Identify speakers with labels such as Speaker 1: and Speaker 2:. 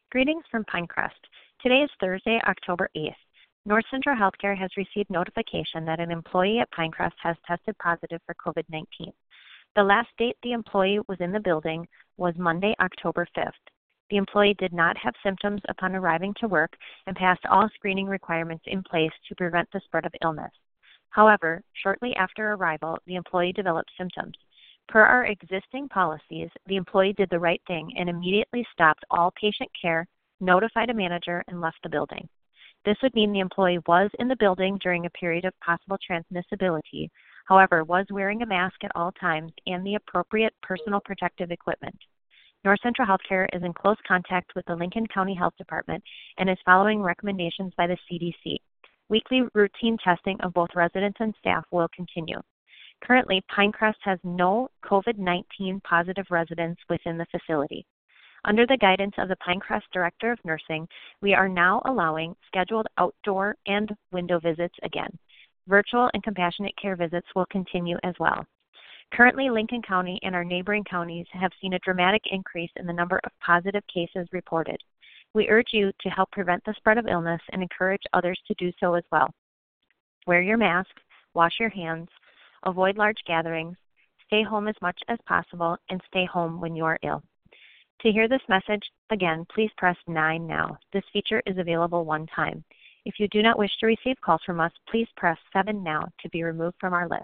Speaker 1: Greetings from Pinecrest. Today is Thursday, October 8th. North Central Healthcare has received notification that an employee at Pinecrest has tested positive for COVID-19. The last date the employee was in the building was Monday, October 5th. The employee did not have symptoms upon arriving to work and passed all screening requirements in place to prevent the spread of illness. However, shortly after arrival, the employee developed symptoms. Per our existing policies, the employee did the right thing and immediately stopped all patient care, notified a manager, and left the building. This would mean the employee was in the building during a period of possible transmissibility, however, was wearing a mask at all times and the appropriate personal protective equipment. North Central Healthcare is in close contact with the Lincoln County Health Department and is following recommendations by the CDC. Weekly routine testing of both residents and staff will continue. Currently, Pinecrest has no COVID-19 positive residents within the facility. Under the guidance of the Pinecrest Director of Nursing, we are now allowing scheduled outdoor and window visits again. Virtual and compassionate care visits will continue as well. Currently, Lincoln County and our neighboring counties have seen a dramatic increase in the number of positive cases reported. We urge you to help prevent the spread of illness and encourage others to do so as well. Wear your mask, wash your hands, avoid large gatherings, stay home as much as possible, and stay home when you are ill. To hear this message, again, please press 9 now. This feature is available one time. If you do not wish to receive calls from us, please press 7 now to be removed from our list.